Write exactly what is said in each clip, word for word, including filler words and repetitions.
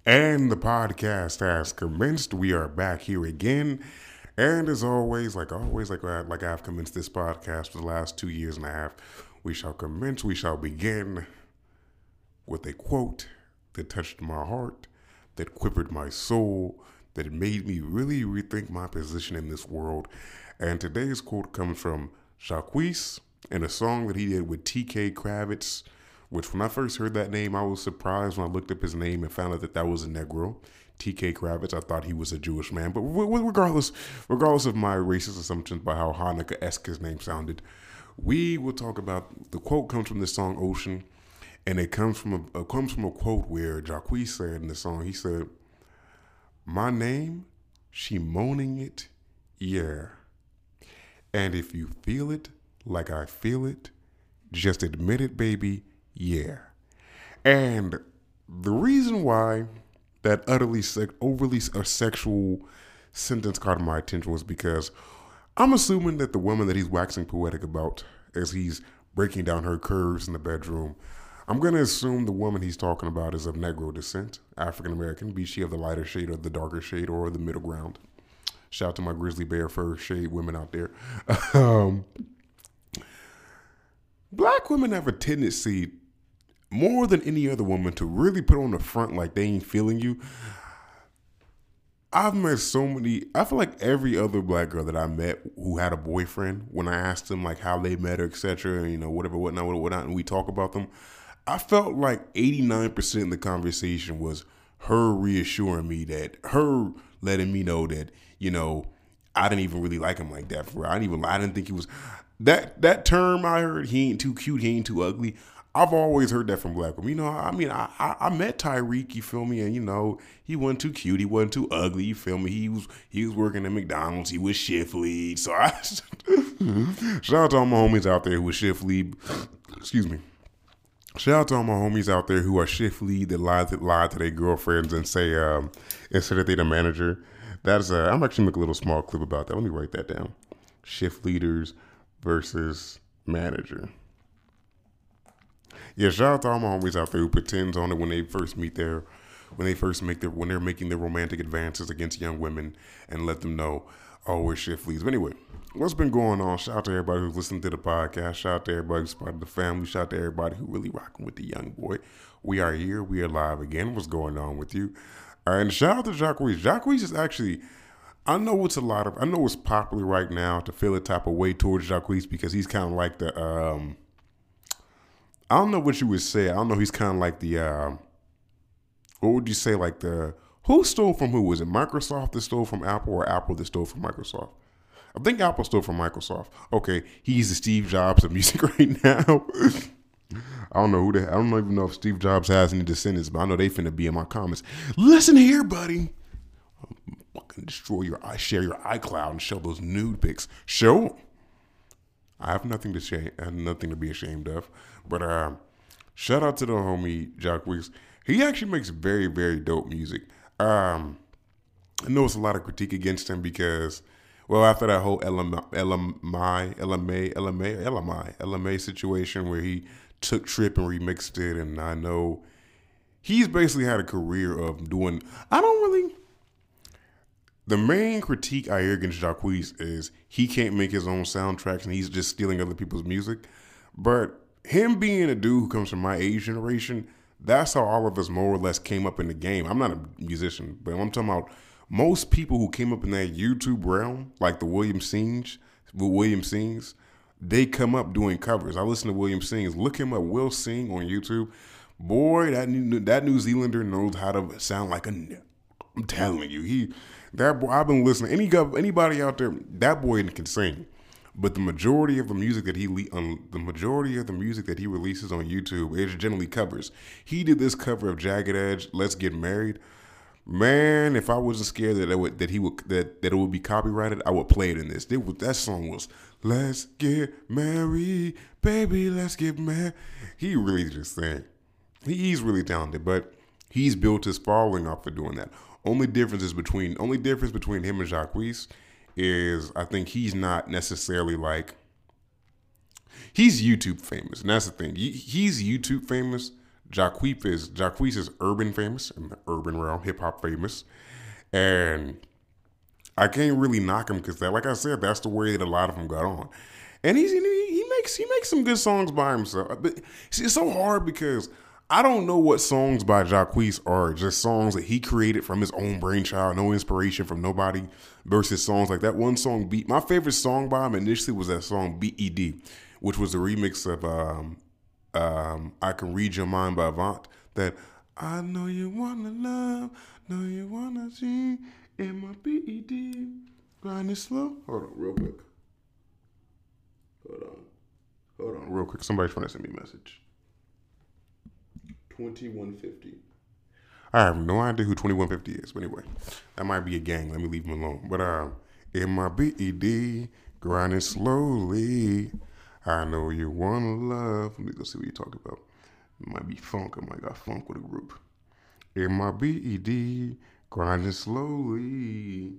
And the podcast has commenced. We are back here again. And as always, like always, like I, like I've commenced this podcast for the last two years and a half, we shall commence, we shall begin with a quote that touched my heart, that quivered my soul, that made me really rethink my position in this world. And today's quote comes from Jacquees in a song that he did with T K Kravitz, which when I first heard that name, I was surprised when I looked up his name and found out that that was a Negro. T K Kravitz, I thought he was a Jewish man. But regardless, regardless of my racist assumptions about how Hanukkah-esque his name sounded, we will talk about, the quote comes from the song Ocean, and it comes from a, it comes from a quote where Jacquees said in the song, he said, "My name, she moaning it, yeah. And if you feel it like I feel it, just admit it, baby, yeah." And the reason why that utterly sec- overly a sexual sentence caught my attention was because I'm assuming that the woman that he's waxing poetic about as he's breaking down her curves in the bedroom, I'm going to assume the woman he's talking about is of Negro descent, African American, be she of the lighter shade or the darker shade or the middle ground. Shout out to my grizzly bear fur shade women out there. um, black women have a tendency, more than any other woman, to really put on the front like they ain't feeling you. I've met so many, I feel like every other black girl that I met who had a boyfriend, when I asked them like how they met her, et cetera, you know, whatever, whatnot, whatnot, and we talk about them, I felt like eighty-nine percent of the conversation was her reassuring me that, her letting me know that, you know, I didn't even really like him like that for real. I didn't even, I didn't think he was, that, that term I heard, he ain't too cute, he ain't too ugly. I've always heard that from black women. You know, I mean, I, I I met Tyreek, you feel me? And, you know, he wasn't too cute. He wasn't too ugly, you feel me? He was he was working at McDonald's. He was shift lead. So I, shout out to all my homies out there who are shift lead. Excuse me. Shout out to all my homies out there who are shift lead that lie, that lie to their girlfriends and say, um, instead that they're the manager. That's, uh, I'm actually making a little small clip about that. Let me write that down. Shift leaders versus manager. Yeah, shout out to all my homies out there who pretends on it when they first meet their, when they first make their, when they're making their romantic advances against young women and let them know, oh, we're shift leads. But anyway, what's been going on? Shout out to everybody who's listening to the podcast. Shout out to everybody who's part of the family. Shout out to everybody who really rocking with the young boy. We are here. We are live again. What's going on with you? All right, and shout out to Jacquees. Jacquees is actually, I know it's a lot of, I know it's popular right now to feel a type of way towards Jacquees because he's kind of like the, um, I don't know what you would say. I don't know. He's kind of like the, uh, what would you say? Like the, who stole from who? Was it Microsoft that stole from Apple or Apple that stole from Microsoft? I think Apple stole from Microsoft. Okay. He's the Steve Jobs of music right now. I don't know who the, I don't even know if Steve Jobs has any descendants, but I know they finna be in my comments. Listen here, buddy. I'll fucking destroy your, I share your iCloud and show those nude pics. Show 'em. I have nothing to shame, I have nothing to be ashamed of. But uh, shout out to the homie Jacquees. He actually makes very, very dope music. Um, I know it's a lot of critique against him because, well, after that whole L M I, L M I, L M A, L M A, L M I, L M A situation where he took Trip and remixed it, and I know he's basically had a career of doing, I don't really, the main critique I hear against Jacquees is he can't make his own soundtracks and he's just stealing other people's music. But him being a dude who comes from my age generation, that's how all of us more or less came up in the game. I'm not a musician, but I'm talking about most people who came up in that YouTube realm, like the William Sings, William Sings, they come up doing covers. I listen to William Sings. Look him up, Will Sing on YouTube. Boy, that New, that New Zealander knows how to sound like a, I'm telling you, he, that boy, I've been listening. Any anybody out there, that boy can sing, but the majority of the music that he um, the majority of the music that he releases on YouTube is generally covers. He did this cover of Jagged Edge, "Let's Get Married." Man, if I wasn't scared that it would, that he would that, that it would be copyrighted, I would play it in this. It was, that song was "Let's Get Married, baby, let's get married." He really just sang. He's really talented, but he's built his following off of doing that. Only difference is between only difference between him and Jacquees is I think he's not necessarily like, he's YouTube famous, and that's the thing. He's YouTube famous Jacquees is Jacquees is urban famous in the urban realm, hip hop famous, and I can't really knock him because that, like I said, that's the way that a lot of them got on. And he's he, he makes he makes some good songs by himself. But it's so hard because I don't know what songs by Jacquees are just songs that he created from his own brainchild, no inspiration from nobody, versus songs like that one song beat. My favorite song by him initially was that song B E D, which was a remix of um, um, I Can Read Your Mind by Avant. That I know you wanna love, know you wanna see. In my B E D, grind it slow. Hold on, real quick. Hold on. Hold on, real quick. Somebody's trying to send me a message. twenty-one fifty. I have no idea who twenty-one fifty is, but anyway, that might be a gang. Let me leave them alone. But um, in my B E D, grinding slowly. I know you wanna love. Let me go see what you're talking about. It might be funk. I might got funk with a group. In my B E D. Grinding slowly.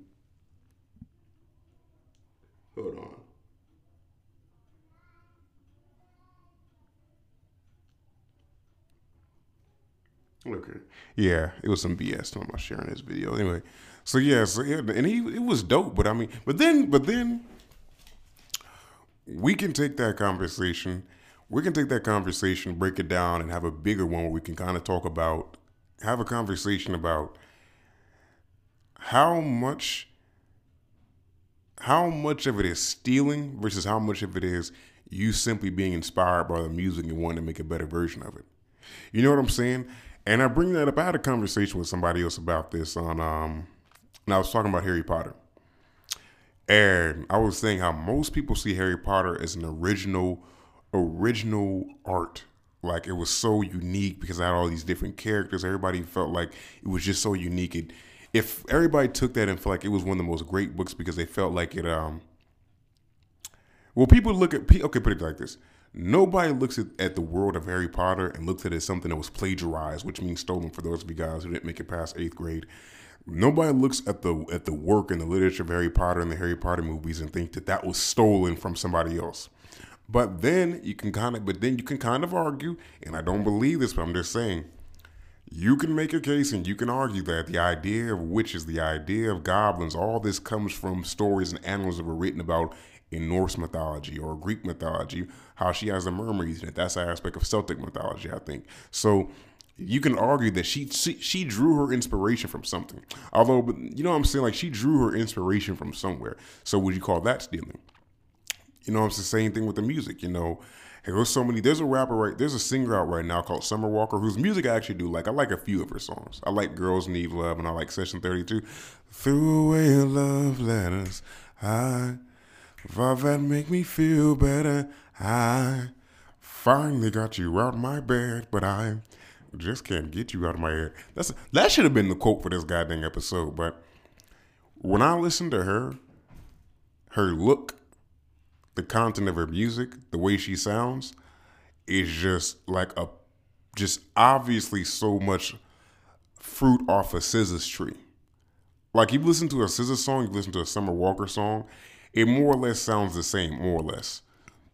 Hold on. Okay. Yeah, it was some B S talking about sharing this video. Anyway, so yeah, so yeah, and he it was dope. But I mean, but then, but then we can take that conversation. We can take that conversation, break it down, and have a bigger one where we can kind of talk about, have a conversation about how much how much of it is stealing versus how much of it is you simply being inspired by the music and wanting to make a better version of it. You know what I'm saying? And I bring that up. I had a conversation with somebody else about this on um and I was talking about Harry Potter. And I was saying how most people see Harry Potter as an original original art. Like it was so unique because I had all these different characters. Everybody felt like it was just so unique. It If everybody took that and felt like it was one of the most great books because they felt like it, um, well, people look at, okay, put it like this. Nobody looks at, at the world of Harry Potter and looks at it as something that was plagiarized, which means stolen for those of you guys who didn't make it past eighth grade. Nobody looks at the at the work and the literature of Harry Potter and the Harry Potter movies and think that that was stolen from somebody else. But then you can kind of, but then you can kind of argue, and I don't believe this, but I'm just saying, you can make a case and you can argue that the idea of witches, the idea of goblins, all this comes from stories and animals that were written about in Norse mythology or Greek mythology, how she has the mermaids in it. That's an aspect of Celtic mythology, I think. So you can argue that she, she she drew her inspiration from something. Although, but you know what I'm saying? Like she drew her inspiration from somewhere. So would you call that stealing? You know, it's the same thing with the music, you know. Hey, there's so many. There's a rapper right. There's a singer out right now called Summer Walker, whose music I actually do like. I like a few of her songs. I like "Girls Need Love" and I like "Session thirty-two." Threw away your love letters. I thought that make me feel better. I finally got you out of my bed, but I just can't get you out of my head. That's that should have been the quote for this goddamn episode. But when I listen to her, her look, the content of her music, the way she sounds, is just like a, just obviously so much fruit off a S Z A's tree. Like you listen to a S Z A song, you listen to a Summer Walker song, it more or less sounds the same, more or less.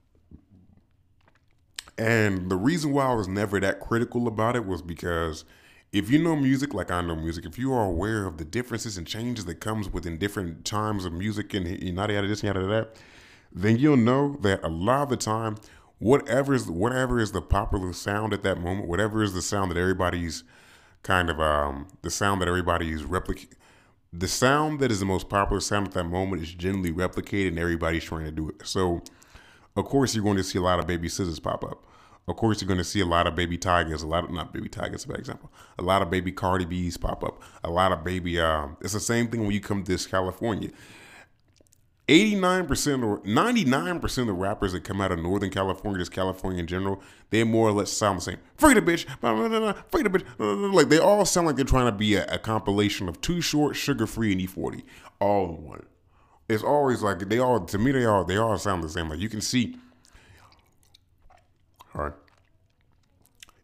And the reason why I was never that critical about it was because if you know music like I know music, if you are aware of the differences and changes that comes within different times of music and yada yada this and yada that, then you'll know that a lot of the time, whatever is whatever is the popular sound at that moment, whatever is the sound that everybody's kind of um the sound that everybody is replicating, the sound that is the most popular sound at that moment is generally replicated and everybody's trying to do it. So of course you're going to see a lot of baby S Z As pop up. Of course you're going to see a lot of baby Tigers, a lot of not baby Tigers, a bad example. A lot of baby Cardi B's pop up. A lot of baby um it's the same thing when you come to this California. eighty-nine percent or ninety-nine percent of the rappers that come out of Northern California, just California in general, they more or less sound the same. Free the bitch, free the bitch. Like they all sound like they're trying to be a, a compilation of Too Short, Sugar Free, and E forty, all in one. It's always like they all, to me, they all they all sound the same. Like you can see, all right,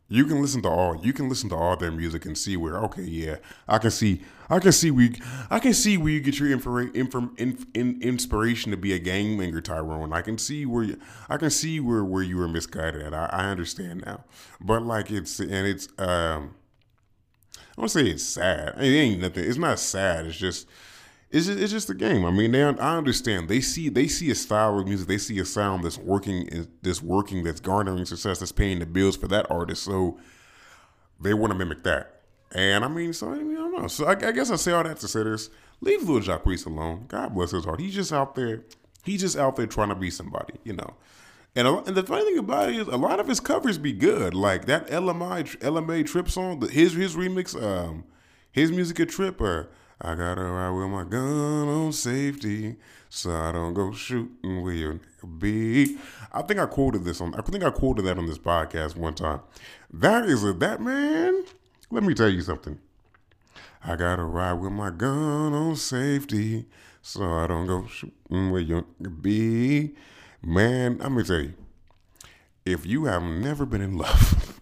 You can listen to all you can listen to all their music and see where okay yeah I can see I can see we I can see where you get your infra, infra, in, in, inspiration to be a gangbanger, Tyrone. I can see where you, I can see where, where you were misguided at. I, I understand now, but like it's and it's um I don't say it's sad. I mean, it ain't nothing. It's not sad. It's just it's just, it's just a game. I mean, they I understand. They see they see a style of music. They see a sound that's working, that's working, that's garnering success, that's paying the bills for that artist. So they want to mimic that. And I mean, so I, mean, I don't know. So I, I guess I say all that to say this: leave Lil Jacquees alone. God bless his heart. He's just out there. He's just out there trying to be somebody, you know. And, a, and the funny thing about it is, a lot of his covers be good. Like that L M I L M A Trip song, the, his his remix, um, his music a trip. Uh, I gotta ride with my gun on safety, so I don't go shooting where you be. I think I quoted this on. I think I quoted that on this podcast one time. That is a that man. Let me tell you something. I gotta ride with my gun on safety, so I don't go shooting where you be. Man, I'm gonna tell you, if you have never been in love,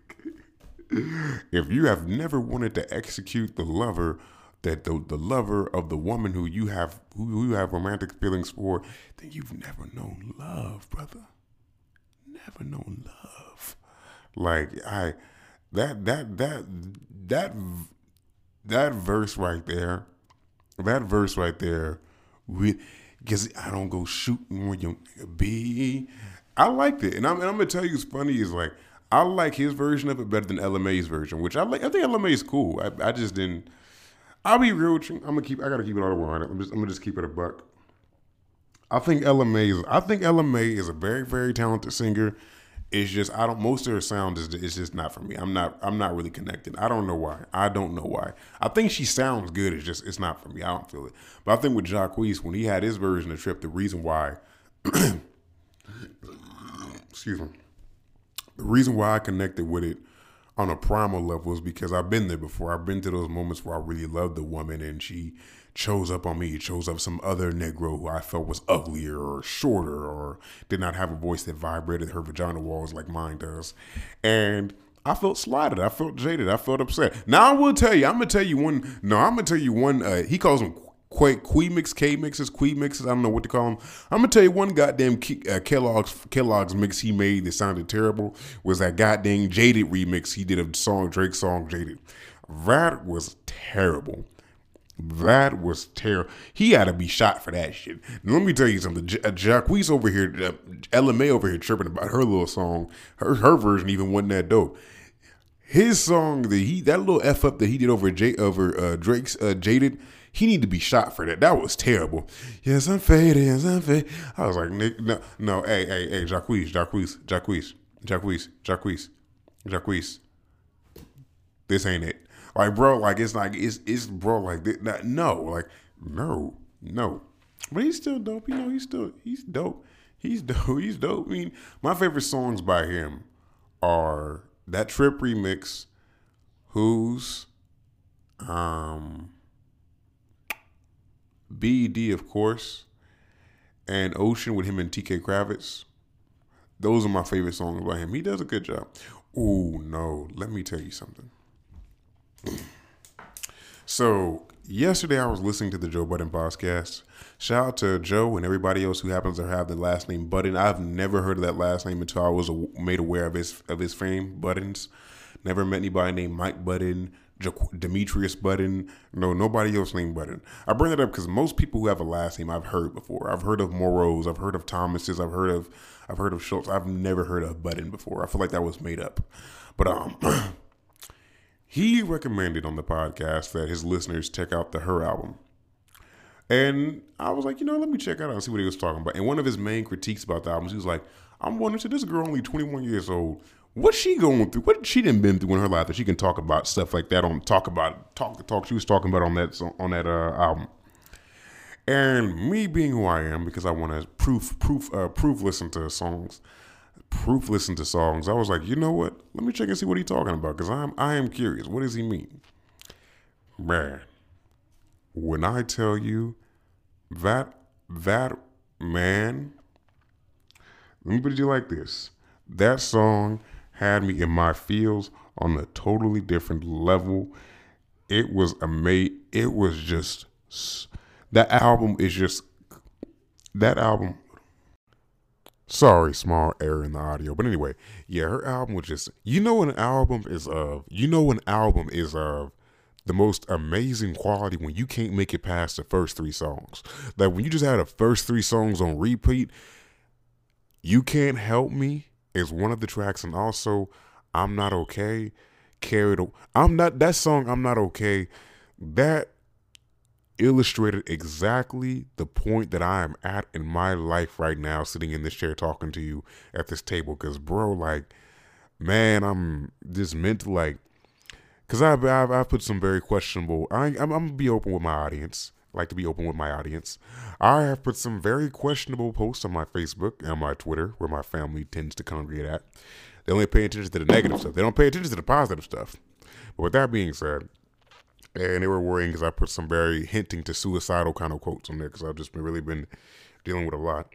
if you have never wanted to execute the lover, that the, the lover of the woman who you have who you have romantic feelings for, then you've never known love, brother. Never known love. Like I, that that that that that verse right there, that verse right there, with. Because I don't go shooting where you be. I liked it. And I'm, and I'm going to tell you what's funny is like, I like his version of it better than L M A's version, which I like. I think L M A is cool. I, I just didn't. I'll be real with you. I'm going to keep, I got to keep it all the way on it. I'm just, I'm going to just keep it a buck. I think L M A is, I think L M A is a very, very talented singer. It's just, I don't, most of her sound is, is just not for me. I'm not, I'm not really connected. I don't know why. I don't know why. I think she sounds good. It's just, it's not for me. I don't feel it. But I think with Jacquees, when he had his version of Trip, the reason why, excuse me, the reason why I connected with it on a primal level is because I've been there before. I've been to those moments where I really loved the woman and she chose up on me. It chose up some other Negro who I felt was uglier or shorter or did not have a voice that vibrated her vagina walls like mine does. And I felt slighted. I felt jaded. I felt upset. Now I will tell you, I'm going to tell you one, no, I'm going to tell you one, uh, he calls them Quay, Quay mix, K mixes, Quay mixes. I don't know what to call them. I'm gonna tell you one goddamn uh, Kellogg's Kellogg's mix he made that sounded terrible was that goddamn Jaded remix he did of song Drake song Jaded. That was terrible. That was terrible. He had to be shot for that shit. Now, let me tell you something. J- uh, Jacquees over here, uh, L M A over here tripping about her little song. Her her version even wasn't that dope. His song that he that little f up that he did over J over uh, Drake's uh, Jaded. He need to be shot for that. That was terrible. Yes, I'm faded. Yes, I'm faded. I was like, Nick, no, no, hey, hey, hey, Jacquees, Jacquees, Jacquees, Jacquees, Jacquees, Jacquees. This ain't it. Like, bro, like it's like it's it's bro, like this, not, no, like no, no. But he's still dope. You know, he's still he's dope. He's dope. He's dope. I mean, my favorite songs by him are that Trip remix, Who's, um. B E D, of course, and Ocean with him and T K Kravitz. Those are my favorite songs by him. He does a good job. Oh, no. Let me tell you something. So, yesterday I was listening to the Joe Budden podcast. Shout out to Joe and everybody else who happens to have the last name Budden. I've never heard of that last name until I was made aware of his of his fame, Buddens. Never met anybody named Mike Budden, Demetrius Budden. No, nobody else named Budden. I bring that up because most people who have a last name I've heard before. I've heard of Moros. I've heard of Thomases. I've heard of I've heard of Schultz. I've never heard of Budden before. I feel like that was made up. But um, he recommended on the podcast that his listeners check out the Her album. And I was like, you know, let me check it out and see what he was talking about. And one of his main critiques about the album, he was like, I'm wondering, so this girl only twenty-one years old, what's she going through? What she done been through in her life that she can talk about stuff like that on talk about talk the talk she was talking about on that on that uh, album. And me being who I am, because I want to proof proof uh, proof listen to songs, proof listen to songs. I was like, you know what? Let me check and see what he's talking about because I'm I am curious. What does he mean, man? When I tell you that that man, let me put it like this: that song had me in my feels on a totally different level. It was amazing. It was just, that album is just, that album, sorry, small error in the audio. But anyway, yeah, her album was just, you know an album is of, you know an album is of the most amazing quality when you can't make it past the first three songs. Like when you just had the first three songs on repeat. You Can't Help Me is one of the tracks, and also I'm Not Okay, carried. I'm not that song. I'm Not Okay. That illustrated exactly the point that I am at in my life right now, sitting in this chair talking to you at this table. Cause bro, like, man, I'm just meant to like, cause I've I've, I've put some very questionable. I, I'm, I'm gonna be open with my audience. I like to be open with my audience. I have put some very questionable posts on my Facebook and my Twitter, where my family tends to congregate at. They only pay attention to the negative stuff. They don't pay attention to the positive stuff. But with that being said, and they were worrying because I put some very hinting to suicidal kind of quotes on there, because I've just been really been dealing with a lot.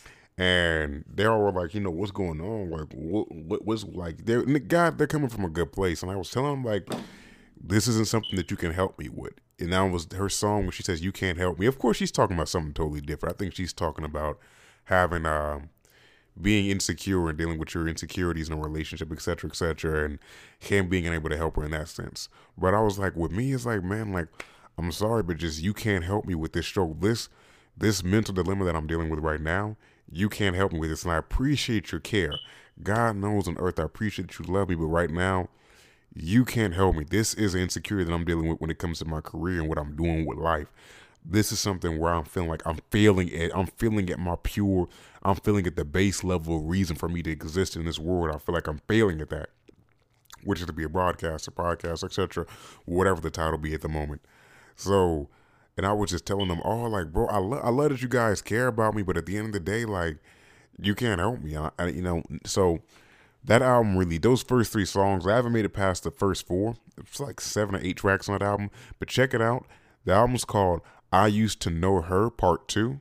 And they all were like, you know, what's going on? Like, what, what was like, they're, God, they're coming from a good place. And I was telling them, like, this isn't something that you can help me with. And that was her song when she says, you can't help me. Of course, she's talking about something totally different. I think she's talking about having, um, being insecure and dealing with your insecurities in a relationship, et cetera, et cetera, and him being unable to help her in that sense. But I was like, with me, it's like, man, like, I'm sorry, but just, you can't help me with this struggle. This, this mental dilemma that I'm dealing with right now, you can't help me with this. And I appreciate your care. God knows on earth, I appreciate that you love me, but right now, you can't help me. This is an insecurity that I'm dealing with when it comes to my career and what I'm doing with life. This is something where I'm feeling like I'm failing at, I'm feeling at my pure, I'm feeling at the base level of reason for me to exist in this world. I feel like I'm failing at that, which is to be a broadcaster, podcast, et cetera, whatever the title be at the moment. So, and I was just telling them all, like, bro, I, lo- I love that you guys care about me, but at the end of the day, like, you can't help me. I, I, you know, so that album really, those first three songs, I haven't made it past the first four. It's like seven or eight tracks on that album, but check it out. The album's called I Used to Know Her Part two.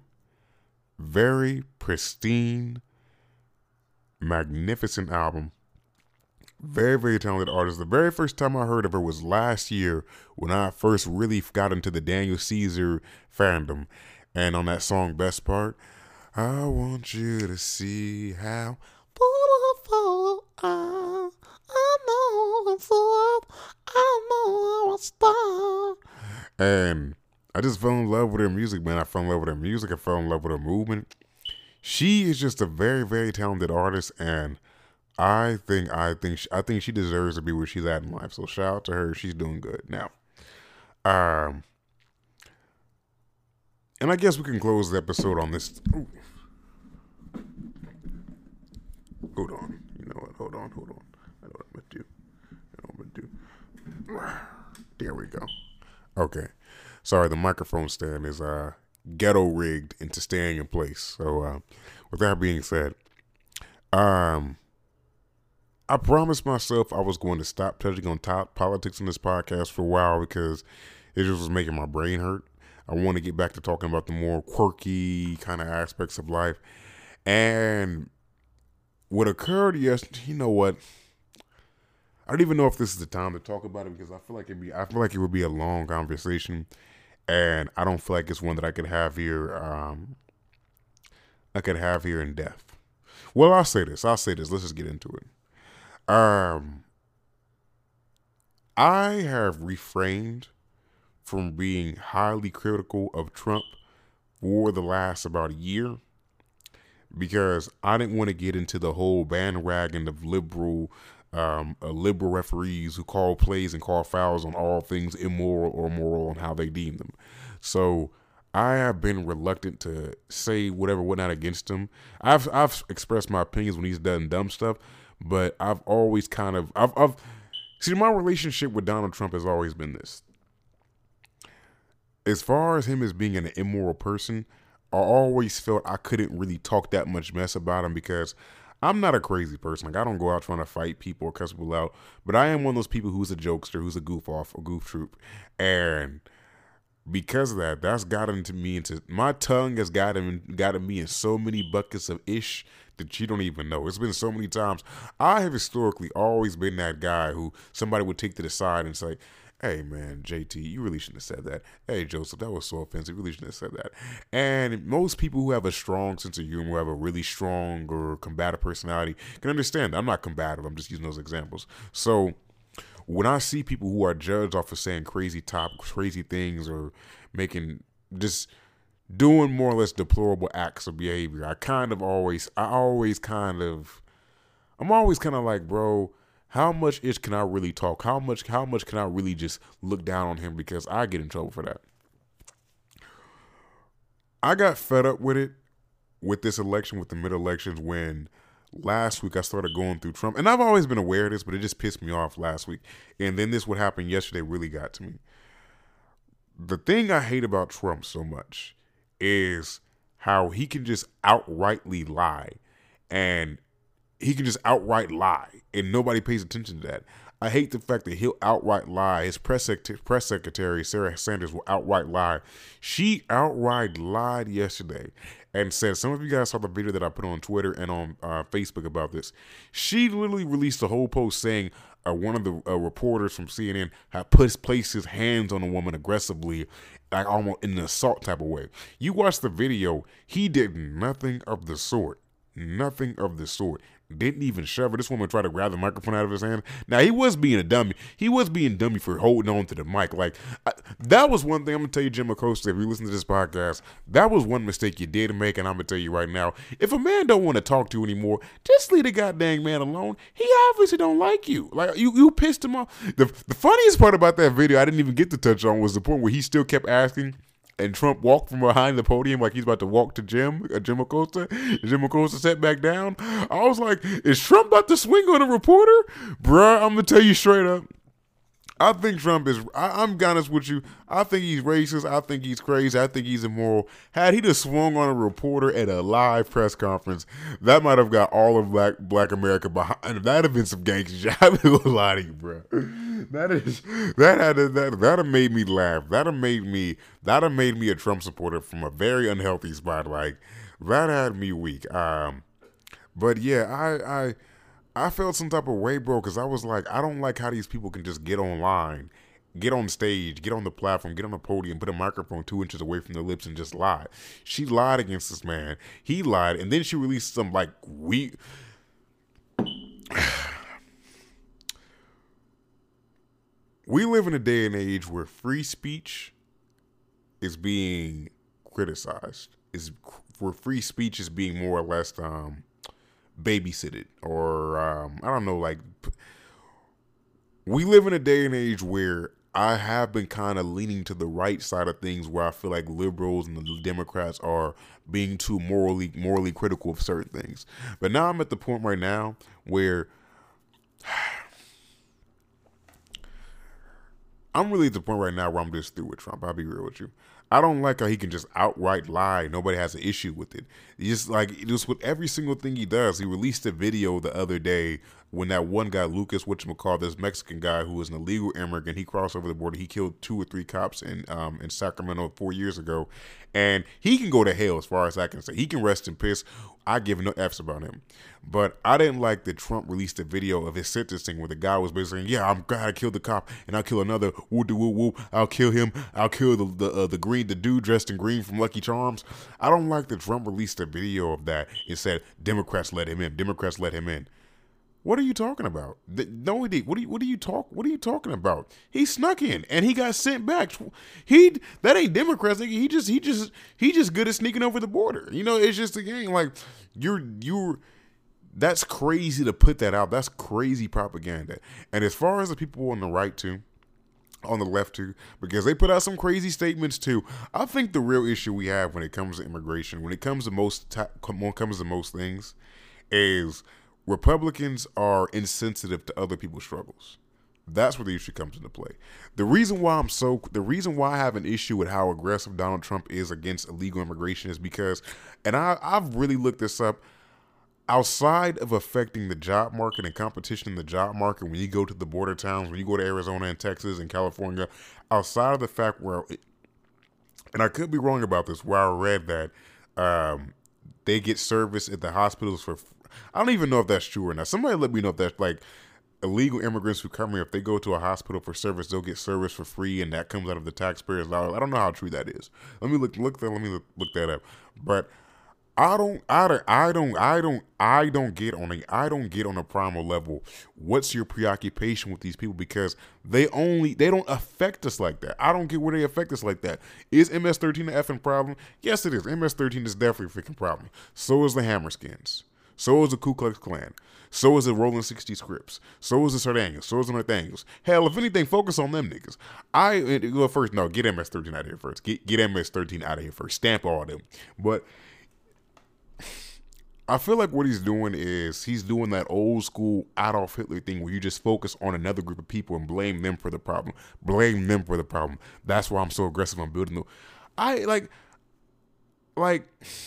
Very pristine, magnificent album. Very, very talented artist. The very first time I heard of her was last year when I first really got into the Daniel Caesar fandom. And on that song, Best Part, I want you to see how beautiful I, I know it's love, I know I'm a star. And I just fell in love with her music, man. I fell in love with her music. I fell in love with her movement. She is just a very, very talented artist, and I think, I think, she, I think she deserves to be where she's at in life. So shout out to her. She's doing good now. Um, and I guess we can close the episode on this. Ooh. Hold on. You know what? Hold on. Hold on. I know what I'm gonna do. I know what I'm gonna do. There we go. Okay. Sorry, the microphone stand is uh, ghetto rigged into staying in place. So, uh, with that being said, um, I promised myself I was going to stop touching on top politics in this podcast for a while because it just was making my brain hurt. I want to get back to talking about the more quirky kind of aspects of life. And what occurred yesterday, you know what? I don't even know if this is the time to talk about it because I feel like it'd be, I feel like it would be a long conversation. And I don't feel like it's one that I could have here. Um, I could have here in depth. Well, I'll say this. I'll say this. Let's just get into it. Um, I have refrained from being highly critical of Trump for the last about a year because I didn't want to get into the whole bandwagon of liberal Um, uh, liberal referees who call plays and call fouls on all things immoral or moral and how they deem them. So I have been reluctant to say whatever, whatnot against him. I've I've expressed my opinions when he's done dumb stuff, but I've always kind of I've I've see my relationship with Donald Trump has always been this. As far as him as being an immoral person, I always felt I couldn't really talk that much mess about him because I'm not a crazy person. Like, I don't go out trying to fight people or cuss people out, but I am one of those people who's a jokester, who's a goof off, a goof troop. And because of that, that's gotten to me into my tongue has gotten gotten me in so many buckets of ish that you don't even know. It's been so many times. I have historically always been that guy who somebody would take to the side and say, "Hey man, J T, you really shouldn't have said that. Hey Joseph, that was so offensive. You really shouldn't have said that." And most people who have a strong sense of humor, who have a really strong or combative personality, can understand. I'm not combative. I'm just using those examples. So when I see people who are judged off of saying crazy top, crazy things or making just doing more or less deplorable acts of behavior, I kind of always, I always kind of, I'm always kind of like, bro, how much ish can I really talk? How much, how much can I really just look down on him because I get in trouble for that? I got fed up with it, with this election, with the mid-elections when last week I started going through Trump. And I've always been aware of this, but it just pissed me off last week. And then this what happened yesterday really got to me. The thing I hate about Trump so much is how he can just outrightly lie. And he can just outright lie. And nobody pays attention to that. I hate the fact that he'll outright lie. His press, sec- press secretary, Sarah Sanders, will outright lie. She outright lied yesterday and said, some of you guys saw the video that I put on Twitter and on uh, Facebook about this. She literally released a whole post saying uh, one of the uh, reporters from C N N had put, placed his hands on a woman aggressively, like almost in an assault type of way. You watch the video, he did nothing of the sort. Nothing of the sort. Didn't even shove her. This woman tried to grab the microphone out of his hand. Now, he was being a dummy. He was being dummy for holding on to the mic. Like, I, that was one thing I'm going to tell you, Jim Acosta, if you listen to this podcast, that was one mistake you did make, and I'm going to tell you right now, if a man don't want to talk to you anymore, just leave the goddamn man alone. He obviously don't like you. Like, you, you pissed him off. The, the funniest part about that video I didn't even get to touch on was the point where he still kept asking, and Trump walked from behind the podium like he's about to walk to Jim, uh, Jim Acosta. Jim Acosta sat back down. I was like, is Trump about to swing on a reporter? Bruh, I'm going to tell you straight up. I think Trump is, I, I'm honest with you, I think he's racist, I think he's crazy, I think he's immoral. Had he just swung on a reporter at a live press conference, that might have got all of black black America behind. That'd have been some gangster shit. I'm gonna lie to you, bro. That is, that had, that, that have made me laugh. That have made me, that have made me a Trump supporter from a very unhealthy spot. Like, that had me weak. Um, but yeah, I, I, I felt some type of way, bro, because I was like, I don't like how these people can just get online, get on stage, get on the platform, get on the podium, put a microphone two inches away from their lips and just lie. She lied against this man. He lied, and then she released some, like, we... we live in a day and age where free speech is being criticized, is where free speech is being more or less... um. babysitted, or um, I don't know, like, we live in a day and age where I have been kind of leaning to the right side of things, where I feel like liberals and the Democrats are being too morally morally critical of certain things. But now I'm at the point right now where I'm really at the point right now where I'm just through with Trump. I'll be real with you. I don't like how he can just outright lie. Nobody has an issue with it. He just like just with every single thing he does. He released a video the other day when that one guy, Lucas, whatchamacallit, this Mexican guy who was an illegal immigrant, he crossed over the border. He killed two or three cops in um in Sacramento four years ago. And he can go to hell as far as I can say. He can rest in peace. I give no F's about him. But I didn't like that Trump released a video of his sentencing where the guy was basically saying, yeah, I'm glad I killed the cop and I'll kill another. Woo doo woo woo. I'll kill him. I'll kill the the, uh, the green, the dude dressed in green from Lucky Charms. I don't like that Trump released a video of that and said, Democrats let him in. Democrats let him in. What are you talking about? The, no, he, what are you? What are you talk? What are you talking about? He snuck in and he got sent back. He that ain't Democrats. He just he just he just good at sneaking over the border. You know, it's just a game. Like you're you're. That's crazy to put that out. That's crazy propaganda. And as far as the people on the right too, on the left too, because they put out some crazy statements too. I think the real issue we have when it comes to immigration, when it comes to most when it comes to most things, is Republicans are insensitive to other people's struggles. That's where the issue comes into play. The reason why I'm so, the reason why I have an issue with how aggressive Donald Trump is against illegal immigration is because, and I, I've really looked this up, outside of affecting the job market and competition in the job market, when you go to the border towns, when you go to Arizona and Texas and California, outside of the fact where it, and I could be wrong about this, where I read that um, they get service at the hospitals for. I don't even know if that's true or not. Somebody let me know if that's like illegal immigrants who come here. If they go to a hospital for service, they'll get service for free, and that comes out of the taxpayers' dollars. I don't know how true that is. Let me look look that. Let me look, look that up. But I don't, I don't, I don't, I don't, I don't get on a, I don't get on a primal level. What's your preoccupation with these people? Because they only, they don't affect us like that. I don't get where they affect us like that. Is M S thirteen an effing problem? Yes, it is. M S thirteen is definitely a freaking problem. So is the Hammerskins. So is the Ku Klux Klan. So is the Rolling sixty Scripts. So is the Sardanians. So is the Nathaniels. Hell, if anything, focus on them niggas. I, well, first, no, get M S thirteen out of here first. Get, get M S thirteen out of here first. Stamp all of them. But I feel like what he's doing is he's doing that old school Adolf Hitler thing where you just focus on another group of people and blame them for the problem. Blame them for the problem. That's why I'm so aggressive on building the. I like, like,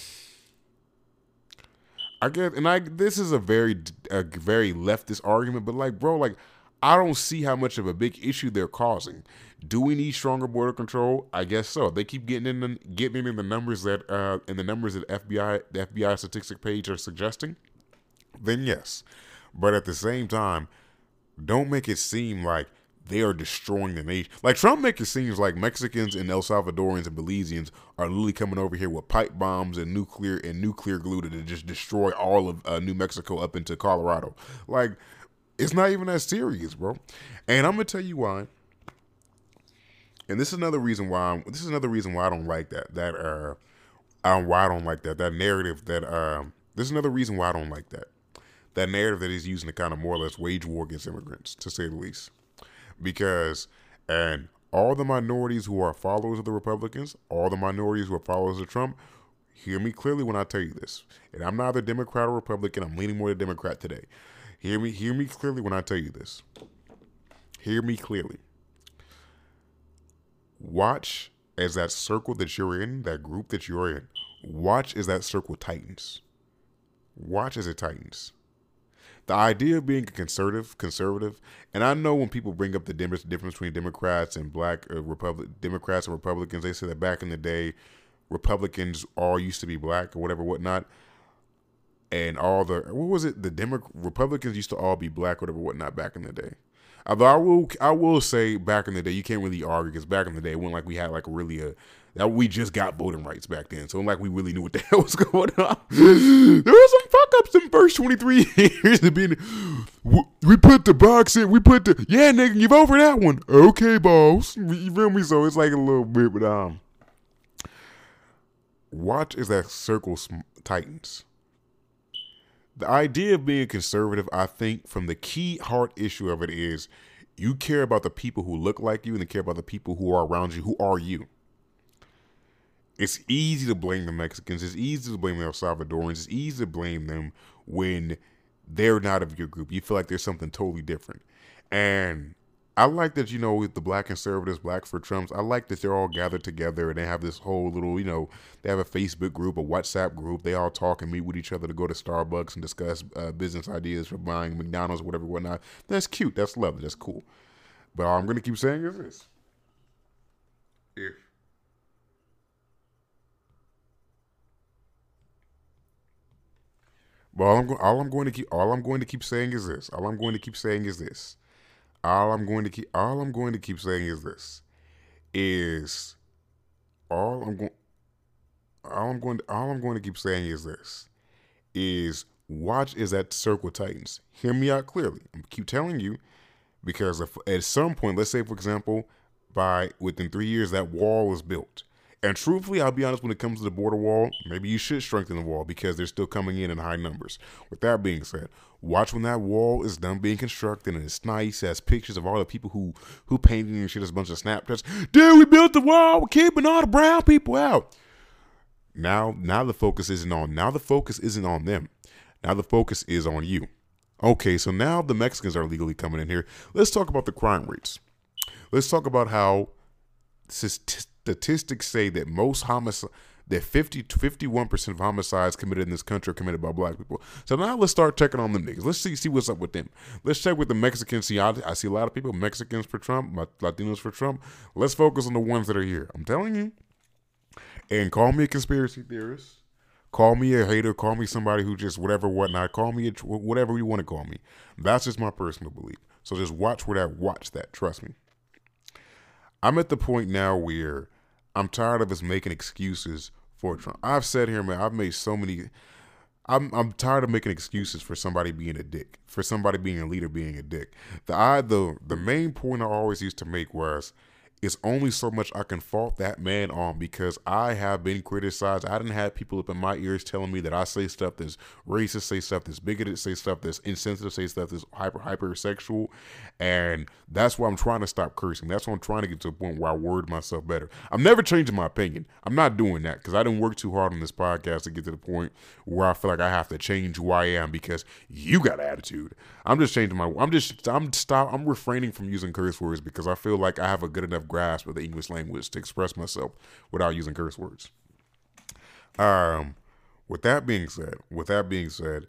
I guess, and I. This is a very, a very leftist argument, but like, bro, like, I don't see how much of a big issue they're causing. Do we need stronger border control? I guess so. They keep getting in the, getting in the numbers that uh, in the numbers that F B I the F B I statistic page are suggesting. Then yes, but at the same time, don't make it seem like they are destroying the nation. Like Trump make it seem like Mexicans and El Salvadorians and Belizeans are literally coming over here with pipe bombs and nuclear and nuclear glue to just destroy all of uh, New Mexico up into Colorado. Like it's not even that serious, bro. And I'm gonna tell you why. And this is another reason why I'm, this is another reason why I don't like that. That uh, um, why I don't like that. That narrative that um, this is another reason why I don't like that. That narrative that he's using to kind of more or less wage war against immigrants, to say the least. Because and all the minorities who are followers of the Republicans, all the minorities who are followers of Trump, hear me clearly when I tell you this. And I'm neither Democrat or Republican. I'm leaning more to Democrat today. Hear me, hear me clearly when I tell you this. Hear me clearly. Watch as that circle that you're in, that group that you're in, watch as that circle tightens. Watch as it tightens. The idea of being a conservative, conservative, and I know when people bring up the difference between Democrats and black uh, Republic, Democrats and Republicans, they say that back in the day, Republicans all used to be black or whatever, whatnot, and all the what was it? The Demo- Republicans used to all be black, whatever, whatnot, back in the day. Although I will, I will say back in the day, you can't really argue because back in the day, it wasn't like we had like really a, that we just got voting rights back then. So it wasn't like we really knew what the hell was going on. There were some fuck ups in first twenty-three years. Being, we put the box in, we put the, yeah, nigga, you vote for that one. Okay, boss. You feel me? So it's like a little bit, but um, watch as that circle tightens. The idea of being conservative, I think, from the key heart issue of it is you care about the people who look like you and you care about the people who are around you, who are you. It's easy to blame the Mexicans. It's easy to blame the El Salvadorians. It's easy to blame them when they're not of your group. You feel like there's something totally different. And I like that, you know, with the black conservatives, black for Trumps, I like that they're all gathered together and they have this whole little, you know, they have a Facebook group, a WhatsApp group. They all talk and meet with each other to go to Starbucks and discuss uh, business ideas for buying McDonald's or whatever, whatnot. That's cute. That's lovely. That's cool. But all I'm going to keep saying is this. If But all I'm, go- all I'm going to keep, all I'm going to keep saying is this. All I'm going to keep saying is this. All I'm going to keep, all I'm going to keep saying is this. Is all I'm going, all I'm going, to, all I'm going to keep saying is this. Is watch as that circle tightens. Hear me out clearly. I'm keep telling you because if, at some point, let's say for example, by within three years that wall is built. And truthfully, I'll be honest, when it comes to the border wall, maybe you should strengthen the wall because they're still coming in in high numbers. With that being said, watch when that wall is done being constructed and it's nice, it has pictures of all the people who who painted and shit, there's a bunch of Snapchats. Dude, we built the wall, we're keeping all the brown people out. Now, now the focus isn't on, now the focus isn't on them. Now the focus is on you. Okay, so now the Mexicans are legally coming in here. Let's talk about the crime rates. Let's talk about how statistics say that most homicides, that fifty to fifty-one percent of homicides committed in this country are committed by black people. So now let's start checking on them niggas. Let's see see what's up with them. Let's check with the Mexicans. See, I, I see a lot of people, Mexicans for Trump, Latinos for Trump. Let's focus on the ones that are here. I'm telling you, And call me a conspiracy theorist. Call me a hater. Call me somebody who just whatever, whatnot. Call me a, whatever you want to call me. That's just my personal belief. So just watch where that, watch that. Trust me. I'm at the point now where I'm tired of us making excuses for Trump. I've said here, man, I've made so many. I'm I'm tired of making excuses for somebody being a dick, for somebody being a leader being a dick. The I the the main point I always used to make was, it's only so much I can fault that man on, because I have been criticized. I didn't have people up in my ears telling me that I say stuff that's racist, say stuff that's bigoted, say stuff that's insensitive, say stuff that's hyper, hyper sexual. And that's why I'm trying to stop cursing. That's why I'm trying to get to a point where I word myself better. I'm never changing my opinion. I'm not doing that because I didn't work too hard on this podcast to get to the point where I feel like I have to change who I am because you got attitude. I'm just changing my, I'm just, I'm stop, I'm refraining from using curse words because I feel like I have a good enough grasp of the English language to express myself without using curse words. Um, with that being said, with that being said,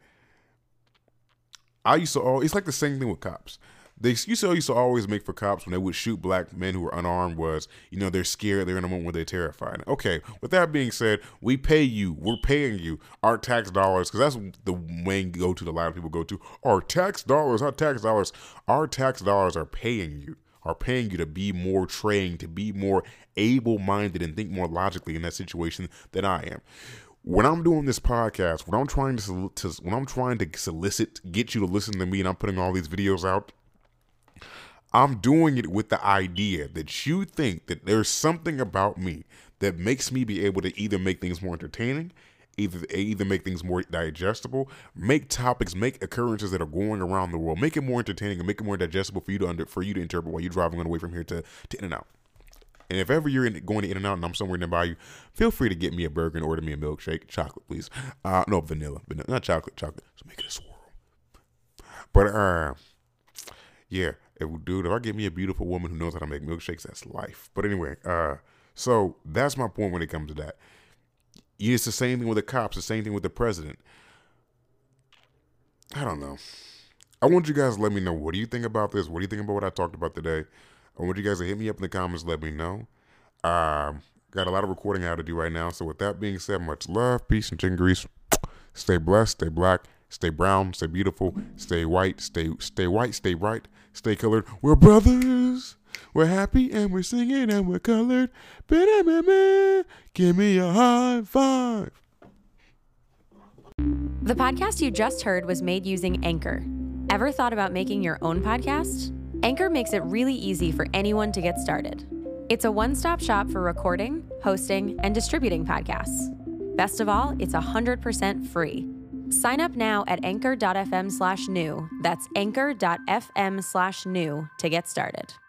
I used to all, it's like the same thing with cops. The excuse I used to always make for cops when they would shoot black men who were unarmed was, you know, they're scared, they're in a moment where they're terrified. Okay, with that being said, we pay you, we're paying you our tax dollars, because that's the main go-to that a lot of people go to. Our tax dollars, our tax dollars, our tax dollars are paying you, are paying you to be more trained, to be more able-minded and think more logically in that situation than I am. When I'm doing this podcast, when I'm trying to, to when I'm trying to solicit, get you to listen to me, and I'm putting all these videos out, I'm doing it with the idea that you think that there's something about me that makes me be able to either make things more entertaining, either either make things more digestible, make topics, make occurrences that are going around the world, make it more entertaining and make it more digestible for you to under, for you to interpret while you're driving on the way from here to, to In-N-Out. And if ever you're in, going to In-N-Out and I'm somewhere nearby you, feel free to get me a burger and order me a milkshake. Chocolate, please. Uh, no, vanilla. vanilla. Not chocolate, chocolate. So make it a swirl. But, uh, yeah. If, dude, if I get me a beautiful woman who knows how to make milkshakes, that's life. But anyway, uh, so that's my point when it comes to that. It's the same thing with the cops, the same thing with the president. I don't know. I want you guys to let me know, what do you think about this? What do you think about what I talked about today? I want you guys to hit me up in the comments, let me know. Um, got a lot of recording I have to do right now. So with that being said, much love, peace, and chicken grease. Stay blessed, stay black, stay brown, stay beautiful, stay white, stay stay white, stay bright, stay colored. We're brothers. We're happy and we're singing and we're colored. Give me a high five. The podcast you just heard was made using Anchor. Ever thought about making your own podcast? Anchor makes it really easy for anyone to get started. It's a one-stop shop for recording, hosting, and distributing podcasts. Best of all, it's one hundred percent free. Sign up now at anchor.fm slash new. That's anchor.fm slash new to get started.